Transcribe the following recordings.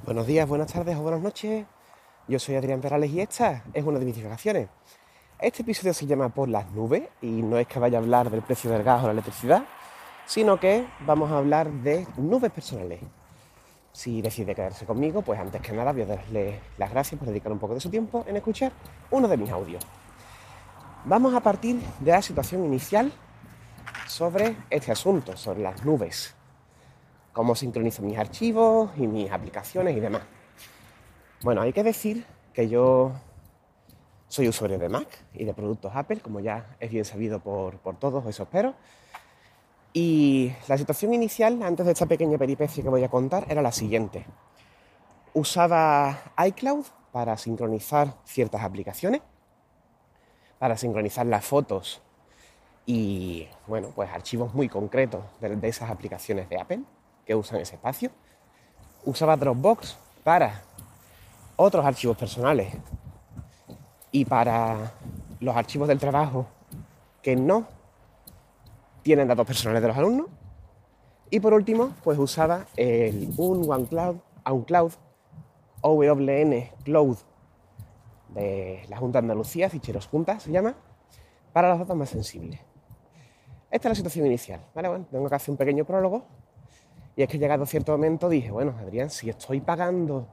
Buenos días, buenas tardes o buenas noches. Yo soy Adrián Perales y esta es una de mis divagaciones. Este episodio se llama Por las nubes y no es que vaya a hablar del precio del gas o la electricidad, sino que vamos a hablar de nubes personales. Si decide quedarse conmigo, pues antes que nada voy a darle las gracias por dedicar un poco de su tiempo en escuchar uno de mis audios. Vamos a partir de la situación inicial sobre este asunto, sobre las nubes. Cómo sincronizo mis archivos y mis aplicaciones y demás. Bueno, hay que decir que yo soy usuario de Mac y de productos Apple, como ya es bien sabido por todos, eso espero. Y la situación inicial, antes de esta pequeña peripecia que voy a contar, era la siguiente. Usaba iCloud para sincronizar ciertas aplicaciones, para sincronizar las fotos y, bueno, pues archivos muy concretos de esas aplicaciones de Apple que usan ese espacio. Usaba Dropbox para otros archivos personales y para los archivos del trabajo que no tienen datos personales de los alumnos. Y por último, pues usaba un OneCloud, OWN Cloud de la Junta de Andalucía, ficheros juntas se llama, para los datos más sensibles. Esta es la situación inicial, ¿vale? Bueno, tengo que hacer un pequeño prólogo. Y es que llegado a cierto momento dije, bueno, Adrián, si estoy pagando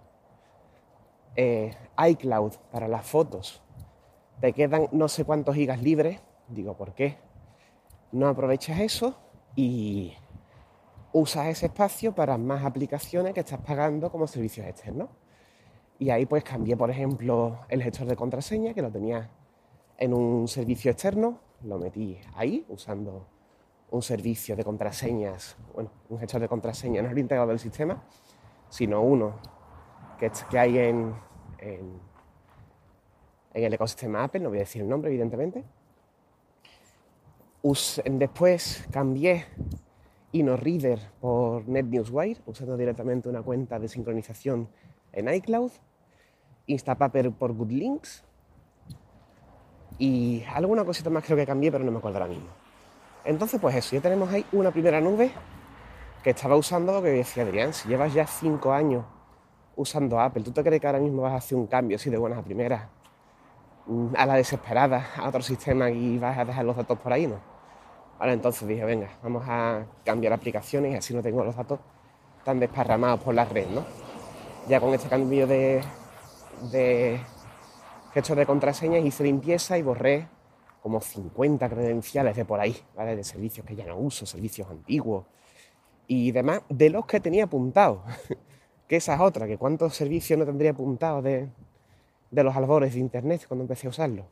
iCloud para las fotos, te quedan no sé cuántos gigas libres. Digo, ¿por qué no aprovechas eso y usas ese espacio para más aplicaciones que estás pagando como servicios externos? Y ahí pues cambié, por ejemplo, el gestor de contraseña, que lo tenía en un servicio externo, lo metí ahí usando un servicio de contraseñas, bueno, un gestor de contraseñas no es el integrado del sistema, sino uno que hay en el ecosistema Apple, no voy a decir el nombre evidentemente. Después cambié InnoReader por NetNewsWire, usando directamente una cuenta de sincronización en iCloud, Instapaper por GoodLinks y alguna cosita más creo que cambié, pero no me acuerdo ahora mismo. Entonces, pues eso, ya tenemos ahí una primera nube que estaba usando, lo que decía Adrián, si llevas ya 5 años usando Apple, ¿tú te crees que ahora mismo vas a hacer un cambio así de buenas a primeras, a la desesperada, a otro sistema y vas a dejar los datos por ahí, no? Vale, entonces dije, venga, vamos a cambiar aplicaciones y así no tengo los datos tan desparramados por la red, ¿no? Ya con este cambio de gestor de contraseñas hice limpieza y borré como 50 credenciales de por ahí, ¿vale? De servicios que ya no uso, servicios antiguos y demás, de los que tenía apuntados. Que esa es otra, que cuántos servicios no tendría apuntados de los albores de internet cuando empecé a usarlo.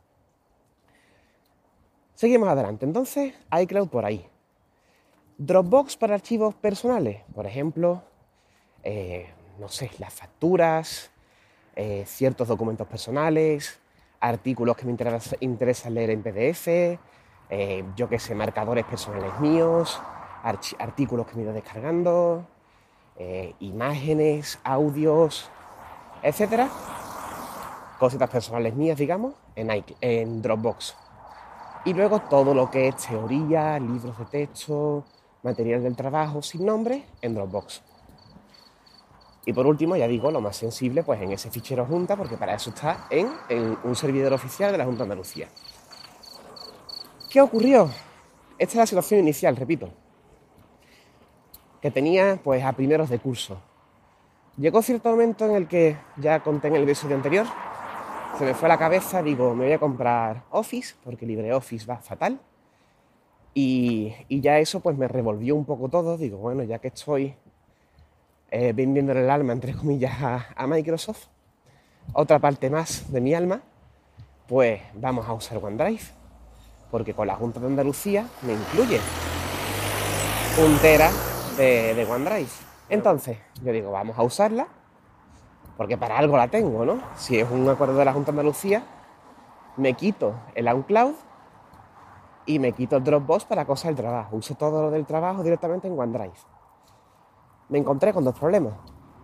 Seguimos adelante, entonces iCloud por ahí. Dropbox para archivos personales, por ejemplo, no sé, las facturas, ciertos documentos personales, artículos que me interesa leer en PDF, yo qué sé, marcadores personales míos, artículos que me he ido descargando, imágenes, audios, etcétera. Cositas personales mías, digamos, en Dropbox. Y luego todo lo que es teoría, libros de texto, material del trabajo sin nombre en Dropbox. Y por último, ya digo, lo más sensible, pues en ese fichero junta, porque para eso está en un servidor oficial de la Junta de Andalucía. ¿Qué ocurrió? Esta es la situación inicial, repito, que tenía pues a primeros de curso. Llegó cierto momento en el que, ya conté en el episodio anterior, se me fue a la cabeza, digo, me voy a comprar Office, porque LibreOffice va fatal. Y ya eso pues me revolvió un poco todo, digo, bueno, ya que estoy vendiéndole el alma, entre comillas, a Microsoft, otra parte más de mi alma, pues vamos a usar OneDrive, porque con la Junta de Andalucía me incluye un tera de OneDrive. Entonces, yo digo, vamos a usarla, porque para algo la tengo, ¿no? Si es un acuerdo de la Junta de Andalucía, me quito el iCloud y me quito el Dropbox para cosas del trabajo. Uso todo lo del trabajo directamente en OneDrive. Me encontré con dos problemas.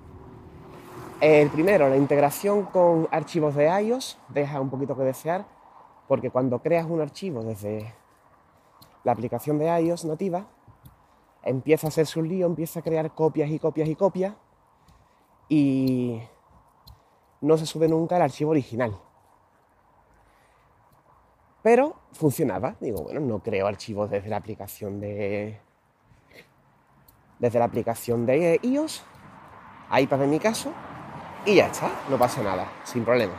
El primero, la integración con archivos de iOS deja un poquito que desear, porque cuando creas un archivo desde la aplicación de iOS nativa, empieza a hacerse un lío, empieza a crear copias y copias y copias, y no se sube nunca el archivo original. Pero funcionaba. Digo, bueno, no creo archivos desde la aplicación de iOS, iPad en mi caso, y ya está, no pasa nada, sin problema.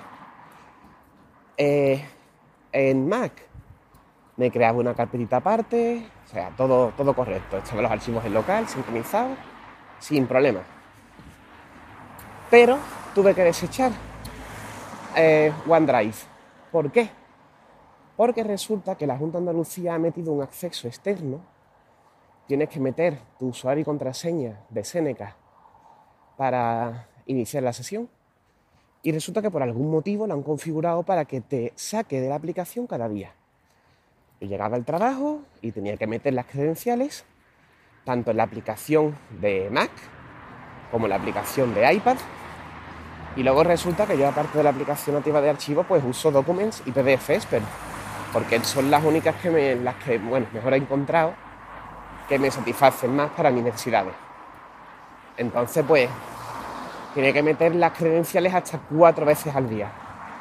En Mac me creaba una carpetita aparte, o sea, todo correcto. Estaban los archivos en local, sincronizados, sin problema. Pero tuve que desechar OneDrive. ¿Por qué? Porque resulta que la Junta de Andalucía ha metido un acceso externo. Tienes que meter tu usuario y contraseña de Seneca para iniciar la sesión. Y resulta que por algún motivo lo han configurado para que te saque de la aplicación cada día. Yo llegaba al trabajo y tenía que meter las credenciales, tanto en la aplicación de Mac como en la aplicación de iPad. Y luego resulta que yo, aparte de la aplicación nativa de archivos, pues uso Documents y PDF Expert, porque son las únicas las que mejor he encontrado que me satisfacen más para mis necesidades. Entonces, pues, tenía que meter las credenciales hasta 4 veces al día.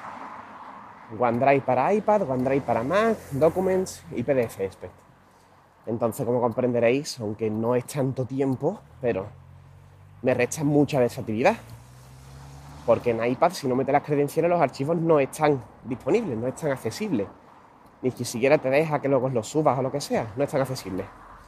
OneDrive para iPad, OneDrive para Mac, Documents y PDF Expert. Entonces, como comprenderéis, aunque no es tanto tiempo, pero me resta mucha versatilidad. Porque en iPad, si no metes las credenciales, los archivos no están disponibles, no están accesibles. Ni siquiera te deja que luego los subas o lo que sea, no están accesibles.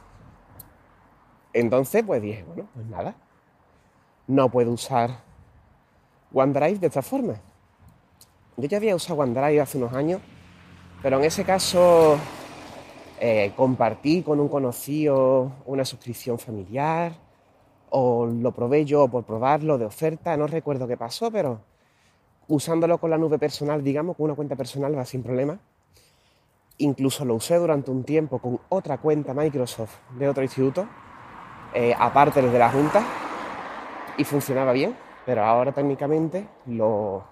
Entonces, pues dije, bueno, pues nada, no puedo usar OneDrive de esta forma. Yo ya había usado OneDrive hace unos años, pero en ese caso compartí con un conocido una suscripción familiar, o lo probé yo por probarlo de oferta, no recuerdo qué pasó, pero usándolo con la nube personal, digamos, con una cuenta personal va sin problema. Incluso lo usé durante un tiempo con otra cuenta Microsoft de otro instituto, aparte de la Junta, y funcionaba bien, pero ahora técnicamente lo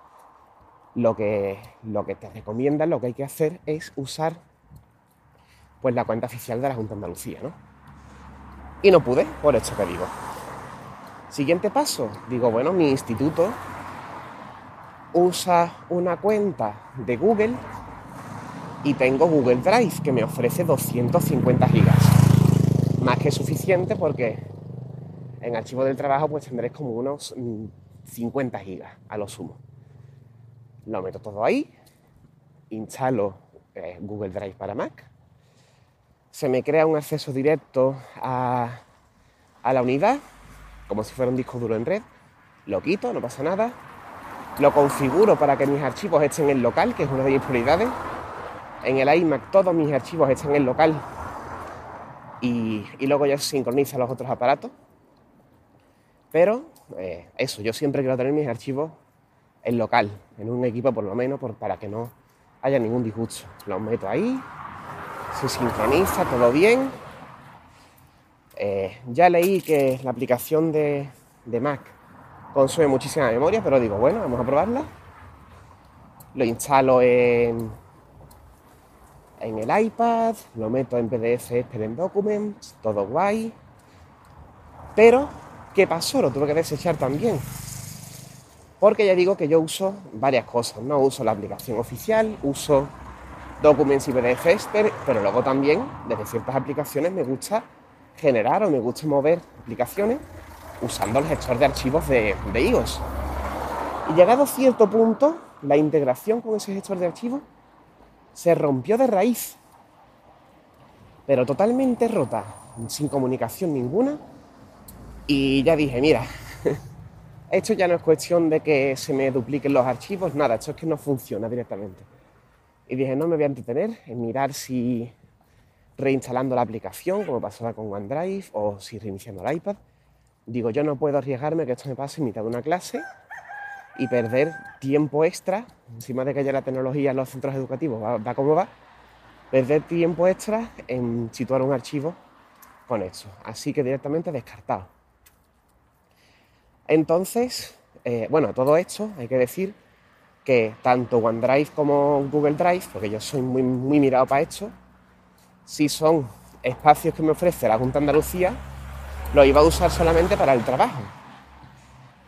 que te recomiendan, lo que hay que hacer es usar pues la cuenta oficial de la Junta de Andalucía, ¿no? Y no pude, por esto que digo. Siguiente paso, digo, bueno, mi instituto usa una cuenta de Google y tengo Google Drive que me ofrece 250 gigas. Más que suficiente porque en archivo del trabajo pues tendréis como unos 50 gigas a lo sumo. Lo meto todo ahí, instalo Google Drive para Mac, se me crea un acceso directo a la unidad, como si fuera un disco duro en red, lo quito, no pasa nada, lo configuro para que mis archivos estén en local, que es una de mis prioridades. En el iMac todos mis archivos están en local y luego ya se sincroniza los otros aparatos. Pero eso, yo siempre quiero tener mis archivos en local, en un equipo por lo menos, para que no haya ningún disgusto. Los meto ahí, se sincroniza, todo bien. Ya leí que la aplicación de Mac consume muchísima memoria, pero digo, bueno, vamos a probarla. Lo instalo en el iPad, lo meto en PDF Expert en Documents, todo guay. Pero, ¿qué pasó? Lo tuve que desechar también. Porque ya digo que yo uso varias cosas, ¿no? Uso la aplicación oficial, uso Documents y PDF Expert, pero luego también, desde ciertas aplicaciones, me gusta generar o me gusta mover aplicaciones usando el gestor de archivos de iOS. Y llegado a cierto punto, la integración con ese gestor de archivos se rompió de raíz, pero totalmente rota, sin comunicación ninguna. Y ya dije, mira, esto ya no es cuestión de que se me dupliquen los archivos, nada, esto es que no funciona directamente. Y dije, no me voy a entretener en mirar si reinstalando la aplicación, como pasaba con OneDrive, o si reiniciando el iPad. Digo, yo no puedo arriesgarme que esto me pase en mitad de una clase y perder tiempo extra, encima de que ya la tecnología en los centros educativos va como va, perder tiempo extra en situar un archivo con esto. Así que directamente descartado. Entonces, todo esto hay que decir que tanto OneDrive como Google Drive, porque yo soy muy, muy mirado para esto, si son espacios que me ofrece la Junta de Andalucía, los iba a usar solamente para el trabajo.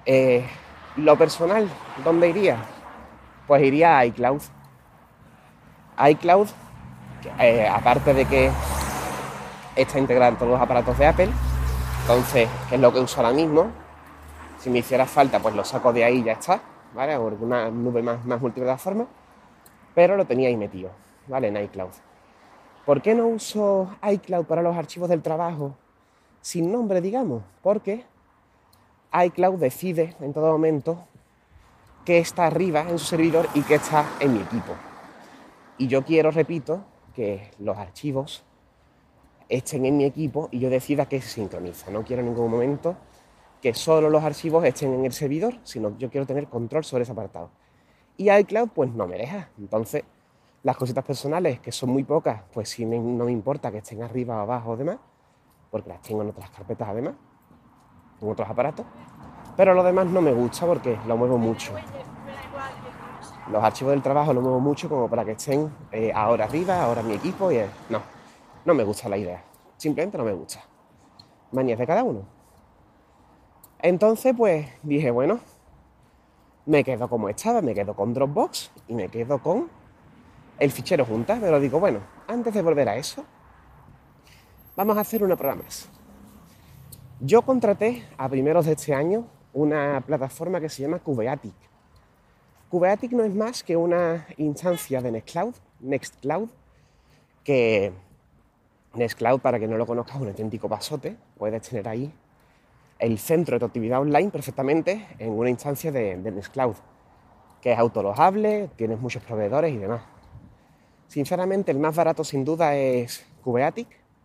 Lo personal, ¿dónde iría? Pues iría a iCloud. iCloud, aparte de que está integrado en todos los aparatos de Apple, entonces es lo que uso ahora mismo. Si me hiciera falta, pues lo saco de ahí y ya está, ¿vale? O alguna nube más multiplataforma, pero lo tenía ahí metido, ¿vale? En iCloud. ¿Por qué no uso iCloud para los archivos del trabajo sin nombre, digamos? Porque iCloud decide en todo momento qué está arriba en su servidor y qué está en mi equipo. Y yo quiero, repito, que los archivos estén en mi equipo y yo decida qué se sincroniza. No quiero en ningún momento que solo los archivos estén en el servidor, sino que yo quiero tener control sobre ese apartado. Y iCloud pues no me deja. Entonces, las cositas personales, que son muy pocas, pues sí no me importa que estén arriba o abajo o demás, porque las tengo en otras carpetas además, en otros aparatos. Pero lo demás no me gusta porque lo muevo mucho. Los archivos del trabajo los muevo mucho como para que estén ahora arriba, ahora en mi equipo. No me gusta la idea. Simplemente no me gusta. Manías de cada uno. Entonces, pues dije, bueno, me quedo como estaba, me quedo con Dropbox y me quedo con el fichero juntas. Pero digo, bueno, antes de volver a eso, vamos a hacer una prueba más. Yo contraté a primeros de este año una plataforma que se llama Kubeatic. Kubeatic no es más que una instancia de Nextcloud, que Nextcloud, para que no lo conozcas, es un auténtico pasote. Puedes tener ahí el centro de tu actividad online perfectamente en una instancia de Nextcloud, que es autolojable, tienes muchos proveedores y demás. Sinceramente, el más barato sin duda es Kubeatic,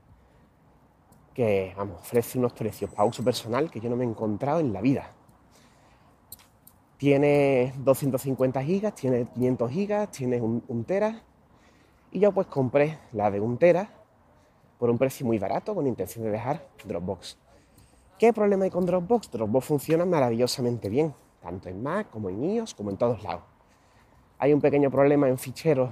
que ofrece unos precios para uso personal que yo no me he encontrado en la vida. Tiene 250 gigas, tiene 500 gigas, tiene un tera. Y yo pues compré la de 1 tera por un precio muy barato con intención de dejar Dropbox. ¿Qué problema hay con Dropbox? Dropbox funciona maravillosamente bien, tanto en Mac como en iOS, como en todos lados. Hay un pequeño problema en ficheros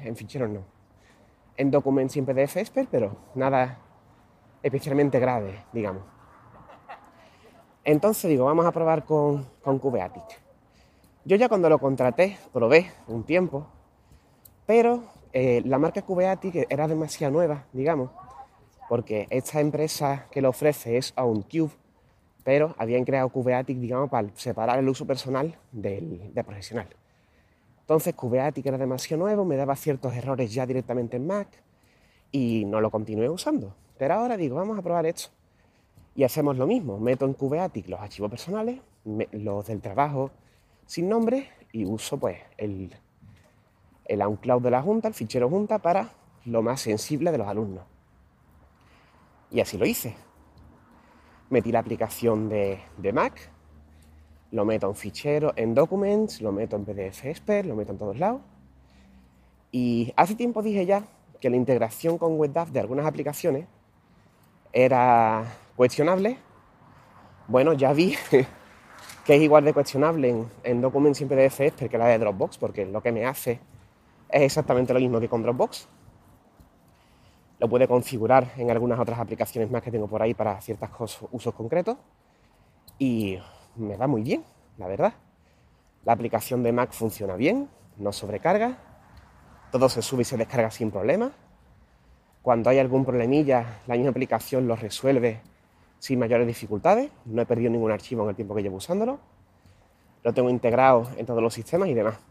en Documents y en PDF Expert, pero nada especialmente grave, digamos. Entonces digo, vamos a probar con Kubeatic. Yo ya cuando lo contraté, probé un tiempo, pero la marca Kubeatic era demasiado nueva, digamos, porque esta empresa que lo ofrece es OwnCube, pero habían creado Kubeatic, digamos, para separar el uso personal del profesional. Entonces Kubeatic era demasiado nuevo, me daba ciertos errores ya directamente en Mac y no lo continué usando. Pero ahora digo, vamos a probar esto. Y hacemos lo mismo, meto en Kubeatic los archivos personales, los del trabajo sin nombre y uso pues el OnCloud de la Junta, el fichero Junta, para lo más sensible de los alumnos. Y así lo hice. Metí la aplicación de Mac, lo meto en fichero, en Documents, lo meto en PDF Expert, lo meto en todos lados. Y hace tiempo dije ya que la integración con WebDAV de algunas aplicaciones era cuestionable. Bueno, ya vi que es igual de cuestionable en Documents y en PDF Expert que la de Dropbox, porque lo que me hace es exactamente lo mismo que con Dropbox. Lo puede configurar en algunas otras aplicaciones más que tengo por ahí para ciertos usos concretos. Y me va muy bien, la verdad. La aplicación de Mac funciona bien, no sobrecarga. Todo se sube y se descarga sin problema. Cuando hay algún problemilla, la misma aplicación lo resuelve sin mayores dificultades. No he perdido ningún archivo en el tiempo que llevo usándolo. Lo tengo integrado en todos los sistemas y demás.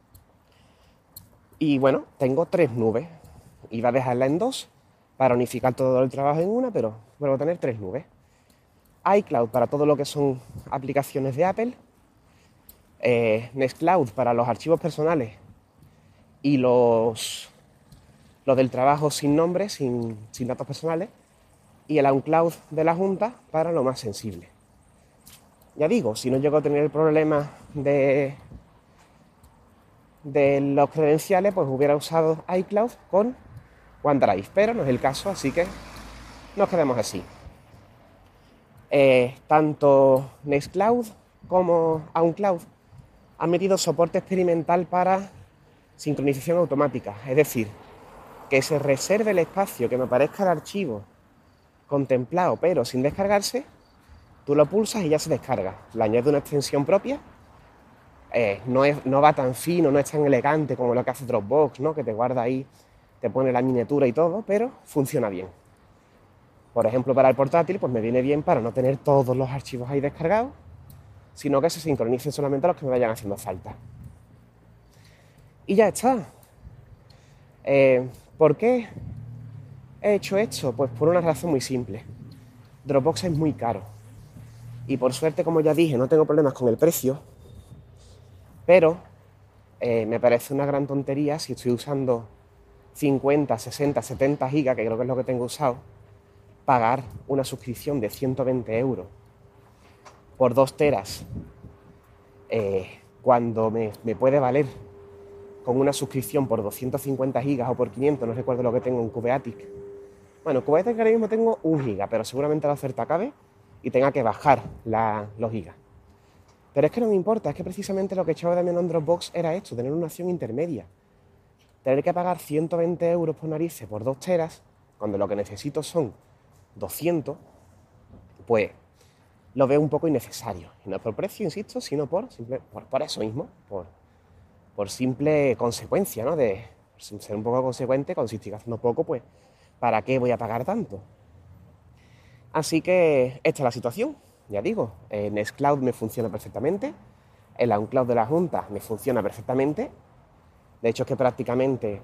Y bueno, tengo 3 nubes. Iba a dejarla en 2 para unificar todo el trabajo en una, pero vuelvo a tener 3 nubes. iCloud para todo lo que son aplicaciones de Apple. Nextcloud para los archivos personales y los del trabajo sin nombre, sin datos personales. Y el OnCloud de la Junta para lo más sensible. Ya digo, si no llego a tener el problema de los credenciales, pues hubiera usado iCloud con OneDrive, pero no es el caso, así que nos quedamos así. Tanto Nextcloud como OnCloud han metido soporte experimental para sincronización automática, es decir, que se reserve el espacio que me aparezca el archivo contemplado pero sin descargarse Tú lo pulsas y ya se descarga. Le añades una extensión propia. No va tan fino, no es tan elegante como lo que hace Dropbox, ¿no? Que te guarda ahí, te pone la miniatura y todo, pero funciona bien. Por ejemplo, para el portátil, pues me viene bien para no tener todos los archivos ahí descargados, sino que se sincronicen solamente los que me vayan haciendo falta. Y ya está. ¿Por qué he hecho esto? Pues por una razón muy simple. Dropbox es muy caro. Y por suerte, como ya dije, no tengo problemas con el precio, pero me parece una gran tontería si estoy usando 50, 60, 70 gigas, que creo que es lo que tengo usado, pagar una suscripción de 120 euros por 2 teras, cuando me puede valer con una suscripción por 250 gigas o por 500, no recuerdo lo que tengo en Cubeatic. Bueno, Cubeatic ahora mismo tengo 1 giga, pero seguramente la oferta acabe y tenga que bajar los gigas. Pero es que no me importa, es que precisamente lo que echaba de menos en Dropbox era esto, tener una opción intermedia. Tener que pagar 120 euros por narices por 2 teras, cuando lo que necesito son 200, pues lo veo un poco innecesario. Y no es por precio, insisto, sino por eso mismo, por simple consecuencia, ¿no? De ser un poco consecuente, con si estoy gastando poco, pues ¿para qué voy a pagar tanto? Así que esta es la situación, ya digo, Nextcloud me funciona perfectamente, el OnCloud de la Junta me funciona perfectamente, de hecho es que prácticamente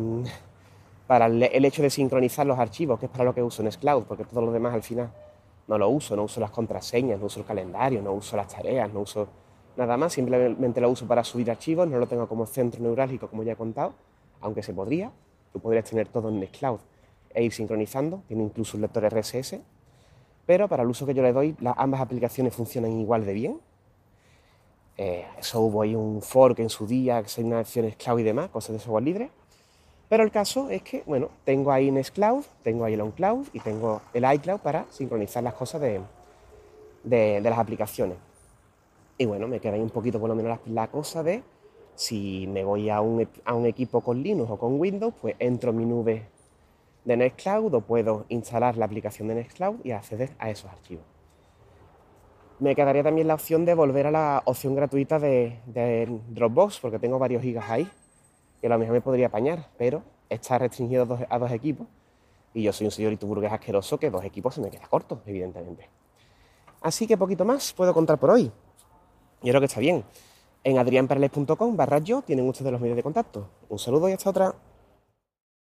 para el hecho de sincronizar los archivos, que es para lo que uso Nextcloud, porque todo lo demás al final no uso las contraseñas, no uso el calendario, no uso las tareas, no uso nada más, simplemente lo uso para subir archivos, no lo tengo como centro neurálgico como ya he contado, aunque se podría, tú podrías tener todo en Nextcloud e ir sincronizando, tiene incluso un lector RSS, pero para el uso que yo le doy, ambas aplicaciones funcionan igual de bien. Eso hubo ahí un fork en su día, que son acciones cloud y demás, cosas de software libre. Pero el caso es que, bueno, tengo ahí Nextcloud, tengo ahí el OnCloud y tengo el iCloud para sincronizar las cosas de las aplicaciones. Y bueno, me queda ahí un poquito por lo menos la cosa de si me voy a un equipo con Linux o con Windows, pues entro en mi nube de Nextcloud o puedo instalar la aplicación de Nextcloud y acceder a esos archivos. Me quedaría también la opción de volver a la opción gratuita de Dropbox, porque tengo varios gigas ahí, que a lo mejor me podría apañar, pero está restringido a dos equipos, y yo soy un señorito burgués asqueroso que 2 equipos se me queda corto, evidentemente. Así que poquito más puedo contar por hoy. Yo creo que está bien. En adrianperales.com/yo tienen ustedes los medios de contacto. Un saludo y hasta otra.